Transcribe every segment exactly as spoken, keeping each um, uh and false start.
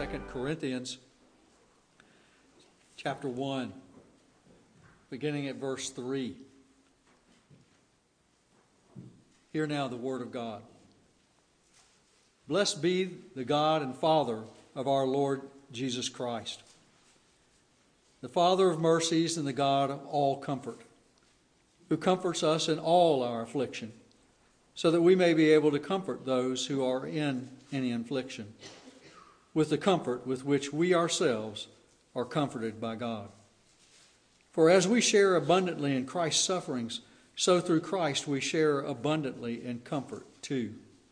Second Corinthians chapter one, beginning at verse three. Hear now the word of God. Blessed be the God and Father of our Lord Jesus Christ, the Father of mercies and the God of all comfort, who comforts us in all our affliction, so that we may be able to comfort those who are in any affliction, with the comfort with which we ourselves are comforted by God. For as we share abundantly in Christ's sufferings, so through Christ we share abundantly in comfort too.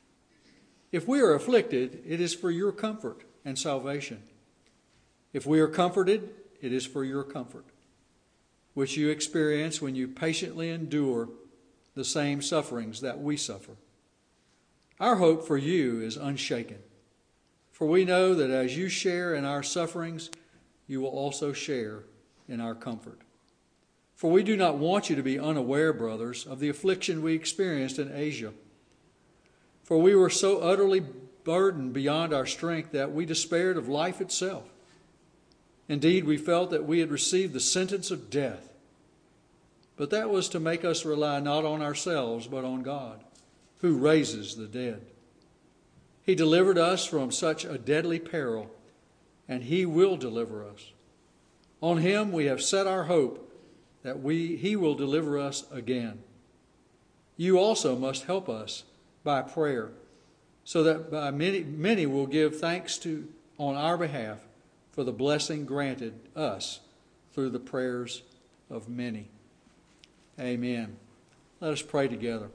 If we are afflicted, it is for your comfort and salvation. If we are comforted, it is for your comfort, which you experience when you patiently endure the same sufferings that we suffer. Our hope for you is unshaken, for we know that as you share in our sufferings, you will also share in our comfort. For we do not want you to be unaware, brothers, of the affliction we experienced in Asia. For we were so utterly burdened beyond our strength that we despaired of life itself. Indeed, we felt that we had received the sentence of death. But that was to make us rely not on ourselves, but on God, who raises the dead. He delivered us from such a deadly peril, and He will deliver us. On Him we have set our hope that we He will deliver us again. You also must help us by prayer, so that by many many will give thanks to on our behalf for the blessing granted us through the prayers of many. Amen. Let us pray together.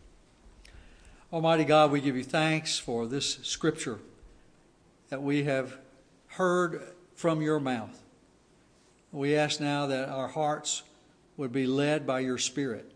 Almighty God, we give you thanks for this scripture that we have heard from your mouth. We ask now that our hearts would be led by your Spirit,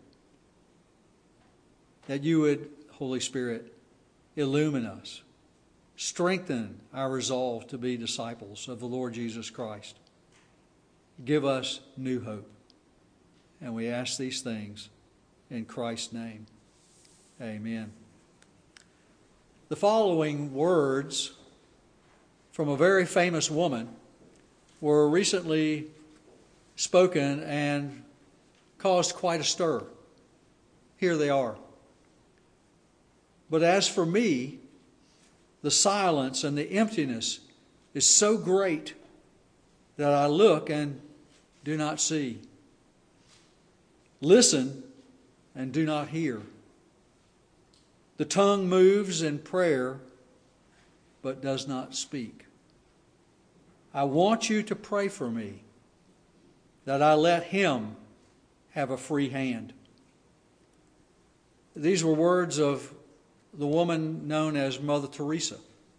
that you would, Holy Spirit, illumine us, strengthen our resolve to be disciples of the Lord Jesus Christ. Give us new hope. And we ask these things in Christ's name. Amen. The following words from a very famous woman were recently spoken and caused quite a stir. Here they are. But as for me, the silence and the emptiness is so great that I look and do not see. Listen and do not hear. The tongue moves in prayer, but does not speak. I want you to pray for me, that I let Him have a free hand. These were words of the woman known as Mother Teresa.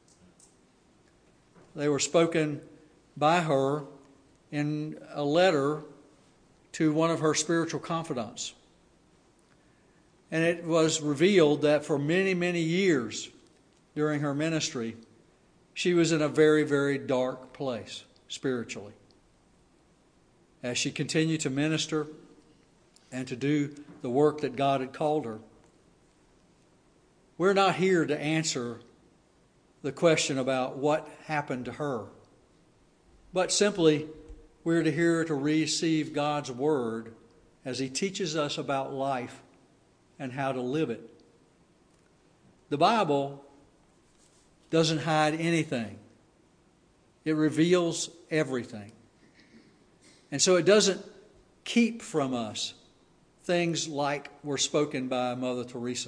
They were spoken by her in a letter to one of her spiritual confidants. And it was revealed that for many, many years during her ministry, she was in a very, very dark place spiritually. As she continued to minister and to do the work that God had called her. We're not here to answer the question about what happened to her, but simply we're to here to receive God's word as He teaches us about life and how to live it. The Bible doesn't hide anything. It reveals everything. And so it doesn't keep from us things like were spoken by Mother Teresa.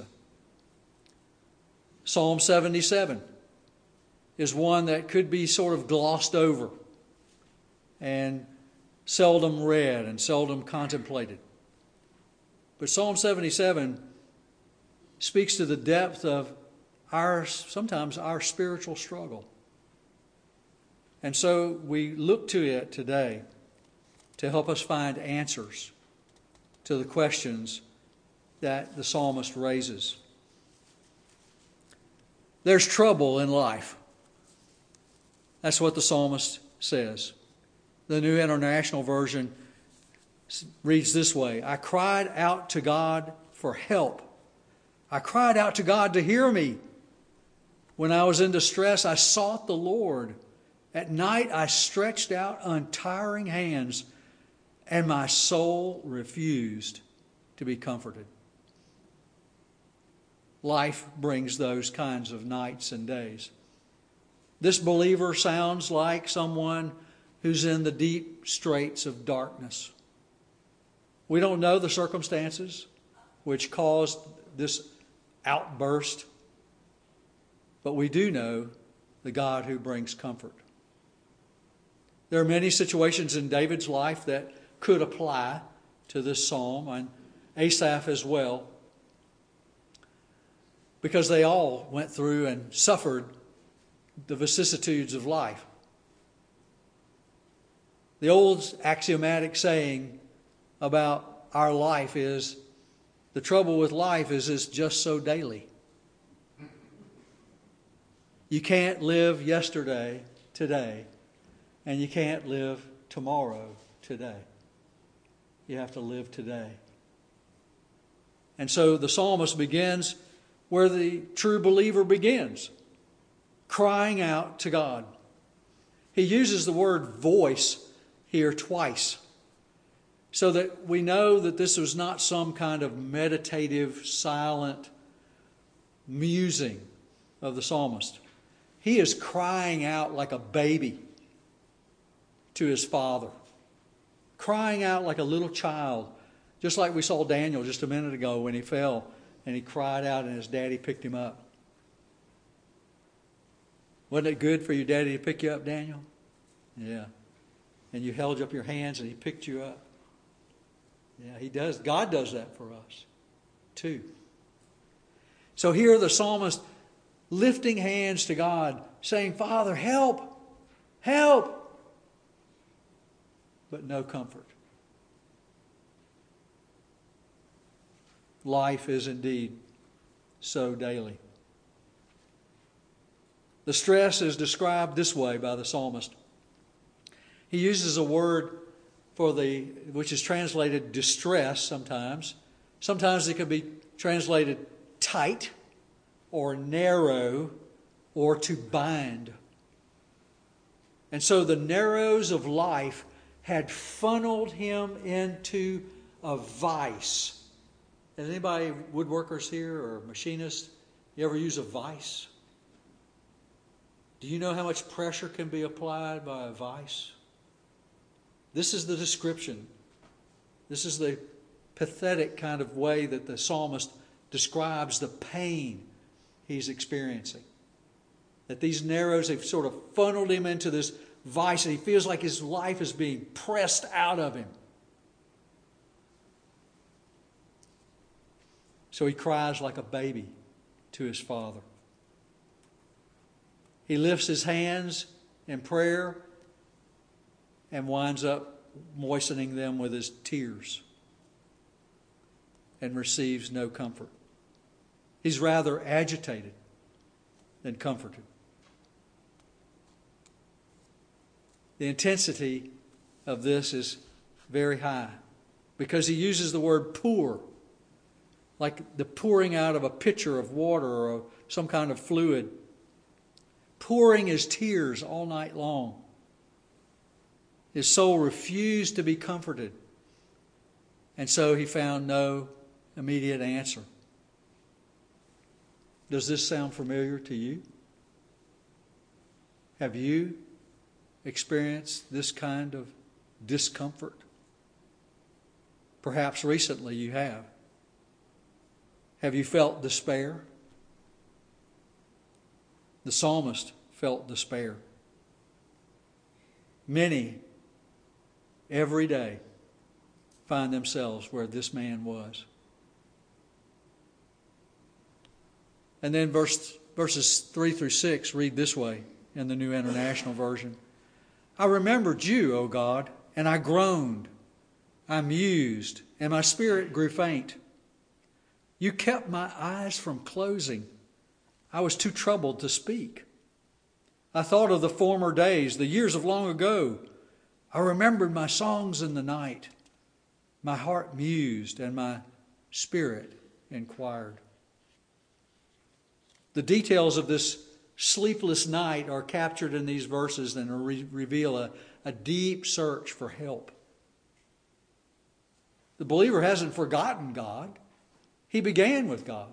Psalm seventy-seven is one that could be sort of glossed over and seldom read and seldom contemplated. But Psalm seventy-seven speaks to the depth of our, sometimes our spiritual struggle. And so we look to it today to help us find answers to the questions that the psalmist raises. There's trouble in life. That's what the psalmist says. The New International Version reads this way: I cried out to God for help. I cried out to God to hear me. When I was in distress, I sought the Lord, At night I stretched out untiring hands, and my soul refused to be comforted. Life brings those kinds of nights and days. This believer sounds like someone who's in the deep straits of darkness. We don't know the circumstances which caused this outburst, but we do know the God who brings comfort. There are many situations in David's life that could apply to this psalm, and Asaph as well, because they all went through and suffered the vicissitudes of life. The old axiomatic saying about our life is, the trouble with life is it's just so daily. You can't live yesterday today, and you can't live tomorrow today. You have to live today. And so the psalmist begins where the true believer begins, crying out to God. He uses the word voice here twice, so that we know that this was not some kind of meditative, silent musing of the psalmist. He is crying out like a baby to his father, crying out like a little child, just like we saw Daniel just a minute ago when he fell and he cried out and his daddy picked him up. Wasn't it good for your daddy to pick you up, Daniel? Yeah. And you held up your hands and he picked you up. Yeah, he does. God does that for us too. So here the psalmist lifting hands to God, saying, Father, help, help, but no comfort. Life is indeed so daily. The stress is described this way by the psalmist. He uses a word for the, which is translated distress sometimes. Sometimes it can be translated tight or narrow or to bind. And so the narrows of life had funneled him into a vice. Is anybody woodworkers here or machinists? You ever use a vice? Do you know how much pressure can be applied by a vice? This is the description. This is the pathetic kind of way that the psalmist describes the pain he's experiencing. That these narrows have sort of funneled him into this vice, and he feels like his life is being pressed out of him. So he cries like a baby to his father. He lifts his hands in prayer and winds up moistening them with his tears and receives no comfort. He's rather agitated than comforted. The intensity of this is very high because he uses the word pour, like the pouring out of a pitcher of water or some kind of fluid, pouring his tears all night long. His soul refused to be comforted, and so he found no immediate answer. Does this sound familiar to you? Have you experienced this kind of discomfort? Perhaps recently you have. Have you felt despair? The psalmist felt despair. Many, every day, find themselves where this man was. And then verse, verses three through six read this way in the New International Version. I remembered you, O God, and I groaned. I mused, and my spirit grew faint. You kept my eyes from closing. I was too troubled to speak. I thought of the former days, the years of long ago. I remembered my songs in the night. My heart mused, and my spirit inquired. The details of this sleepless night are captured in these verses and re- reveal a, a deep search for help. The believer hasn't forgotten God. He began with God.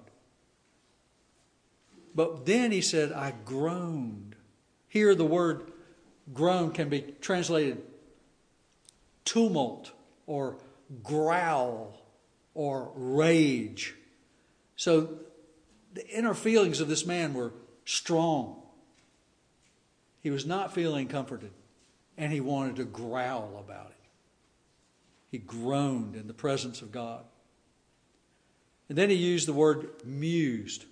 But then he said, I groaned. Here the word groan can be translated tumult or growl or rage. So the inner feelings of this man were strong. He was not feeling comforted, and he wanted to growl about it. He groaned in the presence of God. And then he used the word mused.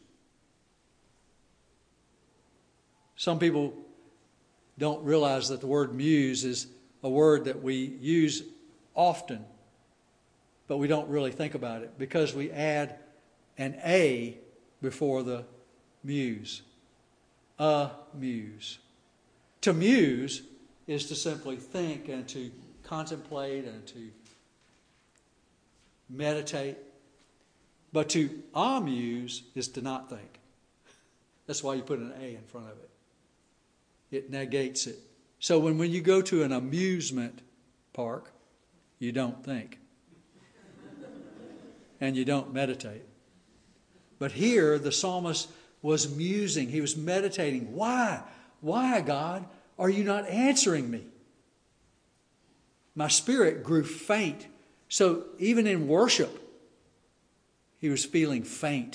Some people don't realize that the word muse is a word that we use often, but we don't really think about it because we add an A before the muse. A muse. To muse is to simply think and to contemplate and to meditate. But to amuse is to not think. That's why you put an A in front of it. It negates it. So when, when you go to an amusement park, you don't think. And you don't meditate. But here the psalmist was musing. He was meditating. Why? Why, God, are you not answering me? My spirit grew faint. So even in worship, he was feeling faint.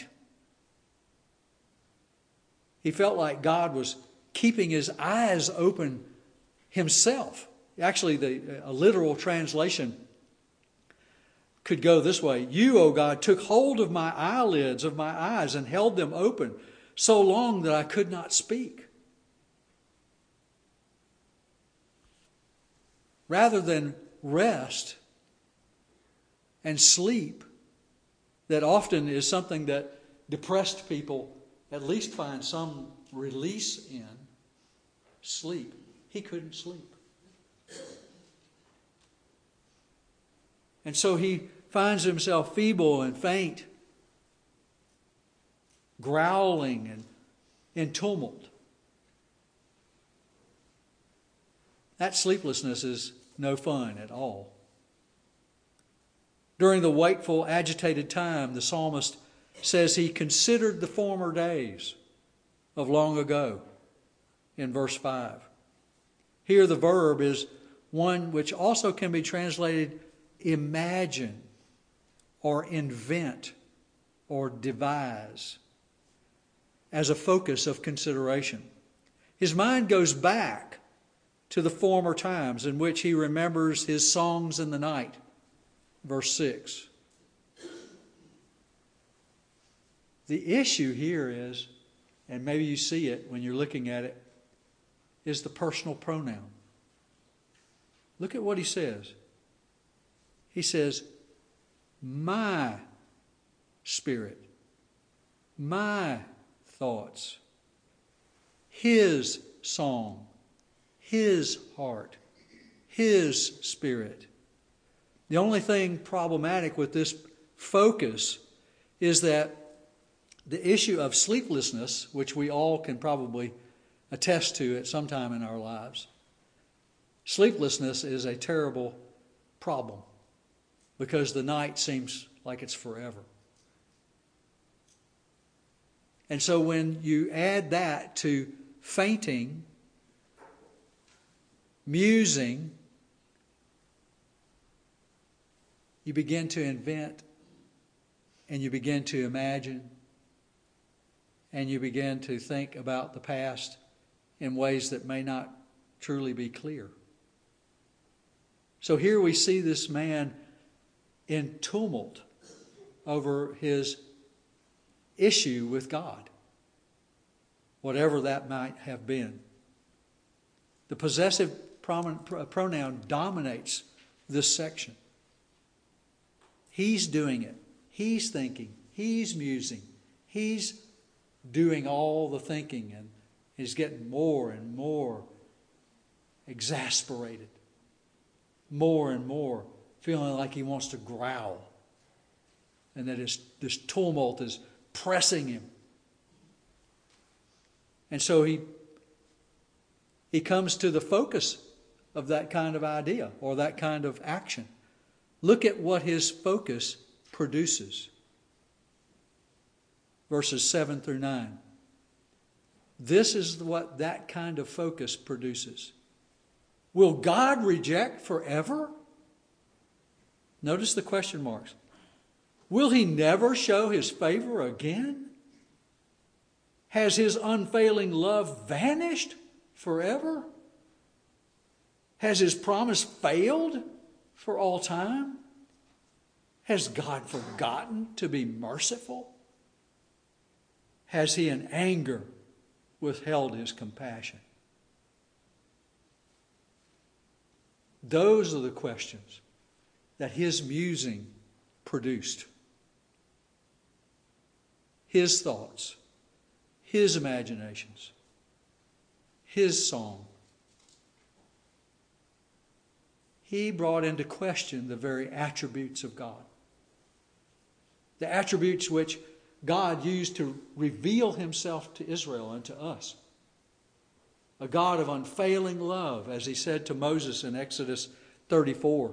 He felt like God was keeping his eyes open himself. Actually, the a literal translation could go this way. You, O God, took hold of my eyelids of my eyes and held them open so long that I could not speak. Rather than rest and sleep, that often is something that depressed people at least find some release in, sleep. He couldn't sleep. And so he finds himself feeble and faint, growling and in tumult. That sleeplessness is no fun at all. During the wakeful, agitated time, the psalmist says he considered the former days of long ago in verse five. Here the verb is one which also can be translated imagine or invent or devise as a focus of consideration. His mind goes back to the former times in which he remembers his songs in the night. Verse six. The issue here is, and maybe you see it when you're looking at it, is the personal pronoun. Look at what he says. He says, my spirit, my thoughts, his song, his heart, his spirit. The only thing problematic with this focus is that the issue of sleeplessness, which we all can probably attest to at some time in our lives, sleeplessness is a terrible problem because the night seems like it's forever. And so when you add that to fainting, musing, you begin to invent and you begin to imagine and you begin to think about the past in ways that may not truly be clear. So here we see this man in tumult over his issue with God, whatever that might have been. The possessive pronoun dominates this section. He's doing it. He's thinking. He's musing. He's doing all the thinking, and he's getting more and more exasperated. More and more feeling like he wants to growl. And that his, this tumult is pressing him. And so he, he comes to the focus of that kind of idea or that kind of action. Look at what his focus produces. Verses seven through nine. This is what that kind of focus produces. Will God reject forever? Notice the question marks. Will he never show his favor again? Has his unfailing love vanished forever? Has his promise failed for all time? Has God forgotten to be merciful? Has he in anger withheld his compassion? Those are the questions that his musing produced. His thoughts, his imaginations, his song. He brought into question the very attributes of God. The attributes which God used to reveal himself to Israel and to us. A God of unfailing love, as he said to Moses in Exodus thirty-four.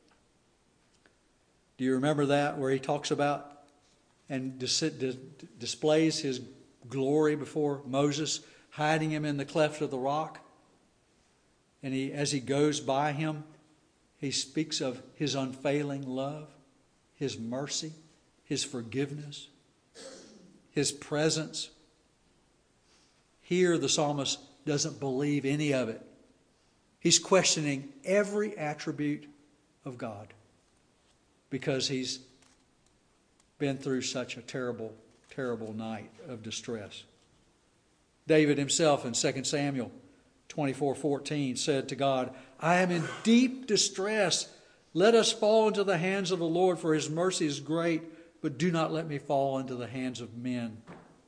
Do you remember that, where he talks about and dis- dis- displays his glory before Moses, hiding him in the cleft of the rock? And he, as he goes by him, he speaks of his unfailing love, his mercy, his forgiveness, his presence. Here the psalmist doesn't believe any of it. He's questioning every attribute of God because he's been through such a terrible, terrible night of distress. David himself in Second Samuel twenty-four fourteen said to God, I am in deep distress. Let us fall into the hands of the Lord, for his mercy is great, but do not let me fall into the hands of men.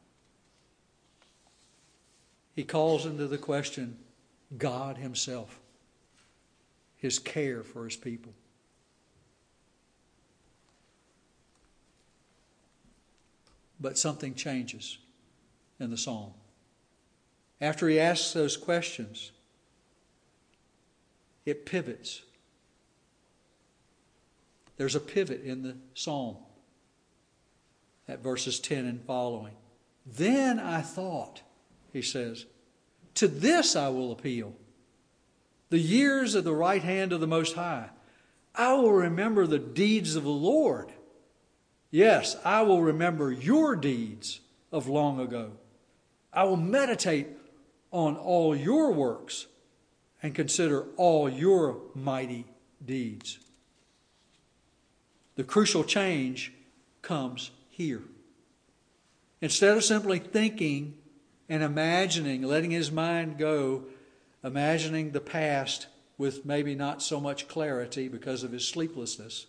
He calls into the question God himself, his care for his people. But something changes in the psalm. After he asks those questions, it pivots. There's a pivot in the psalm at verses ten and following. Then I thought, he says, to this I will appeal. The years of the right hand of the Most High. I will remember the deeds of the Lord. Yes, I will remember your deeds of long ago. I will meditate on all your works and consider all your mighty deeds. The crucial change comes here. Instead of simply thinking and imagining, letting his mind go, imagining the past with maybe not so much clarity because of his sleeplessness,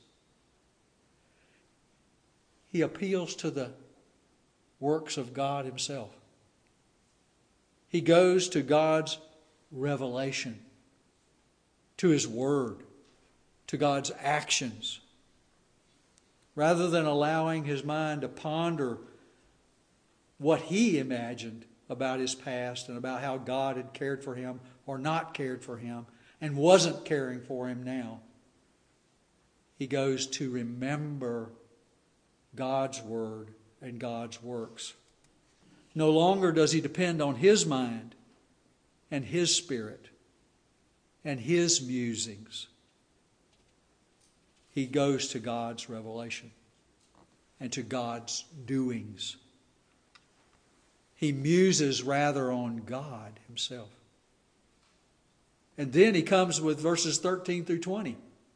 he appeals to the works of God himself. He goes to God's revelation, to his word, to God's actions. Rather than allowing his mind to ponder what he imagined about his past and about how God had cared for him or not cared for him and wasn't caring for him now, he goes to remember God's word and God's works. No longer does he depend on his mind and his spirit and his musings. He goes to God's revelation and to God's doings. He muses rather on God himself. And then he comes with verses thirteen through twenty.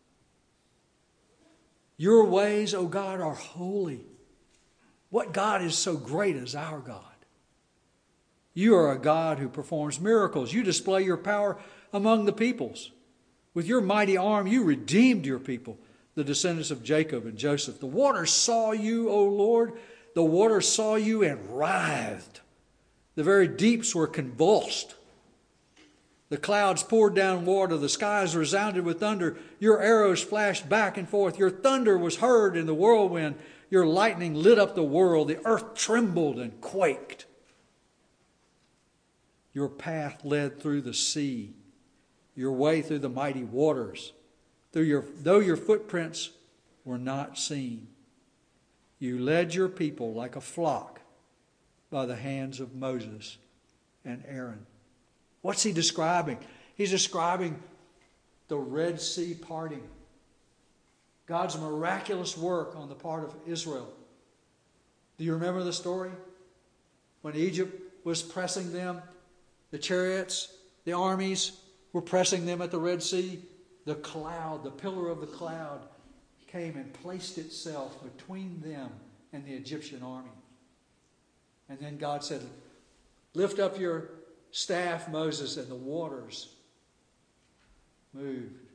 Your ways, O God, are holy. What God is so great as our God? You are a God who performs miracles. You display your power among the peoples. With your mighty arm, you redeemed your people, the descendants of Jacob and Joseph. The waters saw you, O Lord. The waters saw you and writhed. The very deeps were convulsed. The clouds poured down water. The skies resounded with thunder. Your arrows flashed back and forth. Your thunder was heard in the whirlwind. Your lightning lit up the world. The earth trembled and quaked. Your path led through the sea, your way through the mighty waters, through your, though your footprints were not seen. You led your people like a flock by the hands of Moses and Aaron. What's he describing? He's describing the Red Sea parting. God's miraculous work on the part of Israel. Do you remember the story? When Egypt was pressing them, the chariots, the armies were pressing them at the Red Sea. The cloud, the pillar of the cloud, came and placed itself between them and the Egyptian army. And then God said, lift up your staff, Moses, and the waters moved.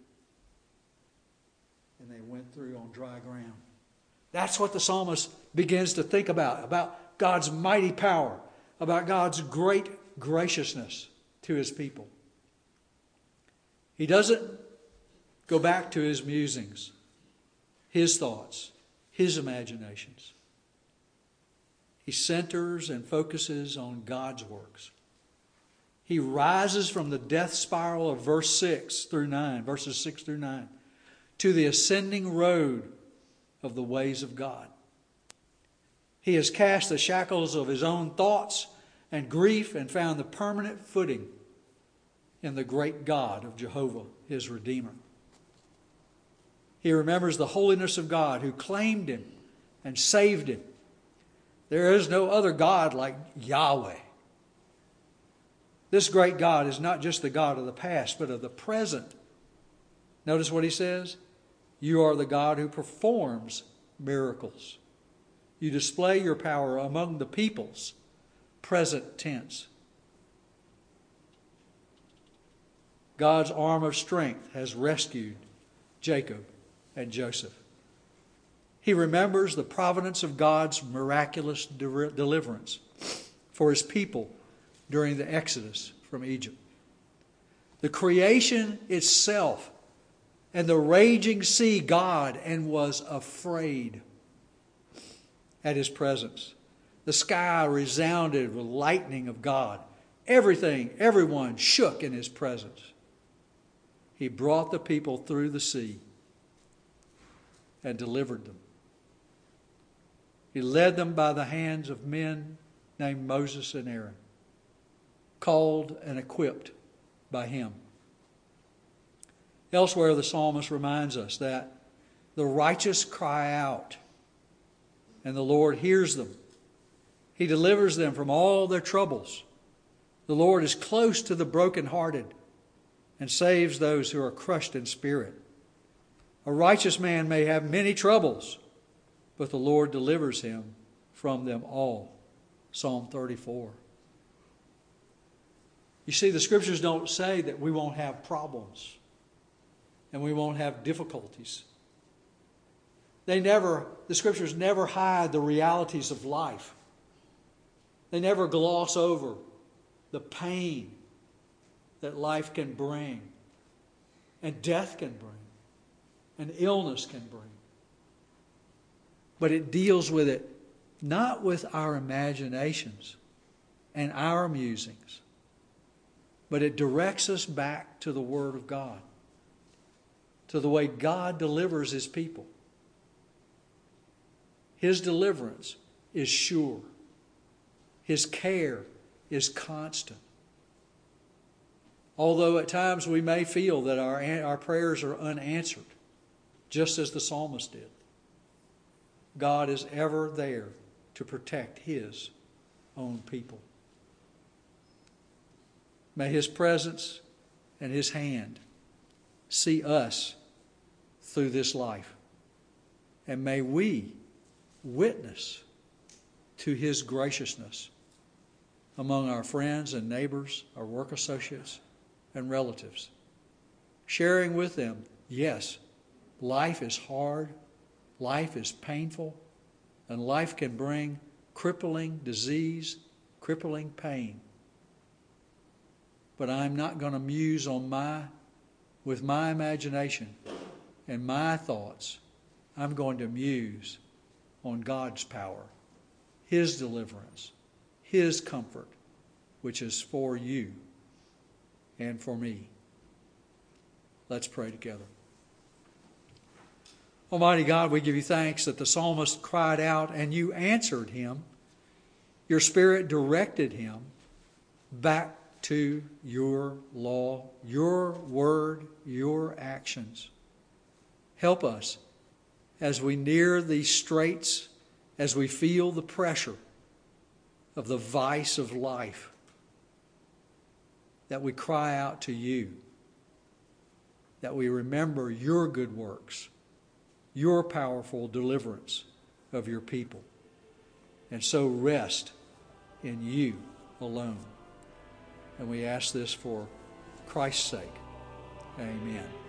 And they went through on dry ground. That's what the psalmist begins to think about, about God's mighty power, about God's great graciousness to his people. He doesn't go back to his musings, his thoughts, his imaginations. He centers and focuses on God's works. He rises from the death spiral of verse six through nine, verses six through nine, to the ascending road of the ways of God. He has cast the shackles of his own thoughts and grief and found the permanent footing in the great God of Jehovah, his Redeemer. He remembers the holiness of God who claimed him and saved him. There is no other God like Yahweh. This great God is not just the God of the past, but of the present. Notice what he says. You are the God who performs miracles. You display your power among the peoples. Present tense. God's arm of strength has rescued Jacob and Joseph. He remembers the providence of God's miraculous de- deliverance for his people during the Exodus from Egypt. The creation itself and the raging sea, God, and was afraid at his presence. The sky resounded with lightning of God. Everything, everyone shook in his presence. He brought the people through the sea and delivered them. He led them by the hands of men named Moses and Aaron, called and equipped by him. Elsewhere, the psalmist reminds us that the righteous cry out, and the Lord hears them. He delivers them from all their troubles. The Lord is close to the brokenhearted and saves those who are crushed in spirit. A righteous man may have many troubles, but the Lord delivers him from them all. Psalm thirty-four. You see, the scriptures don't say that we won't have problems and we won't have difficulties. They never, the scriptures never hide the realities of life. They never gloss over the pain that life can bring, and death can bring, and illness can bring. But it deals with it not with our imaginations and our musings, but it directs us back to the Word of God, to the way God delivers his people. His deliverance is sure. His care is constant. Although at times we may feel that our, our prayers are unanswered, just as the psalmist did, God is ever there to protect his own people. May his presence and his hand see us through this life. And may we witness to his graciousness among our friends and neighbors, our work associates and relatives. Sharing with them, yes, life is hard, life is painful, and life can bring crippling disease, crippling pain. But I'm not going to muse on my, with my imagination and my thoughts. I'm going to muse on God's power, his deliverance, his comfort, which is for you and for me. Let's pray together. Almighty God, we give you thanks that the psalmist cried out and you answered him. Your Spirit directed him back to your law, your word, your actions. Help us as we near these straits, as we feel the pressure of the vice of life, that we cry out to you, that we remember your good works, your powerful deliverance of your people, and so rest in you alone. And we ask this for Christ's sake. Amen.